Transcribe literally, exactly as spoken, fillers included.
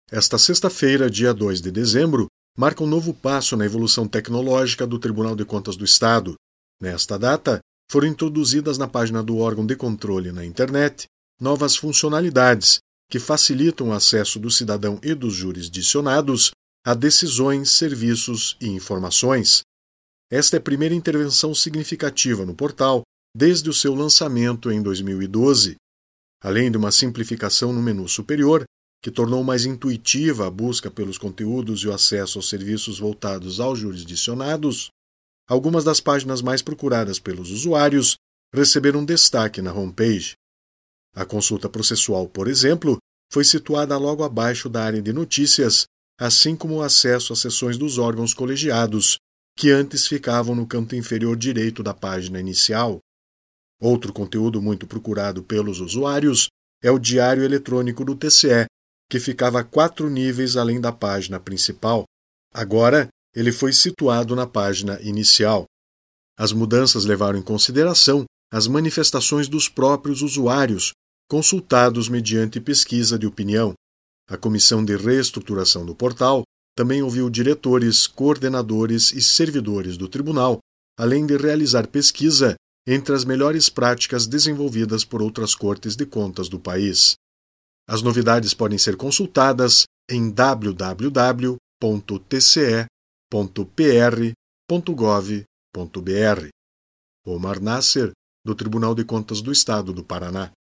Esta sexta-feira, dia dois de dezembro, marca um novo passo na evolução tecnológica do Tribunal de Contas do Estado. Nesta data, foram introduzidas na página do órgão de controle na internet novas funcionalidades que facilitam o acesso do cidadão e dos jurisdicionados a decisões, serviços e informações. Esta é a primeira intervenção significativa no portal desde o seu lançamento em dois mil e doze. Além de uma simplificação no menu superior, que tornou mais intuitiva a busca pelos conteúdos e o acesso aos serviços voltados aos jurisdicionados, algumas das páginas mais procuradas pelos usuários receberam destaque na homepage. A consulta processual, por exemplo, foi situada logo abaixo da área de notícias, assim como o acesso às sessões dos órgãos colegiados, que antes ficavam no canto inferior direito da página inicial. Outro conteúdo muito procurado pelos usuários é o Diário Eletrônico do T C E, que ficava quatro níveis além da página principal. Agora, ele foi situado na página inicial. As mudanças levaram em consideração as manifestações dos próprios usuários, consultados mediante pesquisa de opinião. A Comissão de Reestruturação do portal também ouviu diretores, coordenadores e servidores do tribunal, além de realizar pesquisa entre as melhores práticas desenvolvidas por outras cortes de contas do país. As novidades podem ser consultadas em w w w ponto t c e ponto p r ponto gov ponto b r. Omar Nasser, do Tribunal de Contas do Estado do Paraná.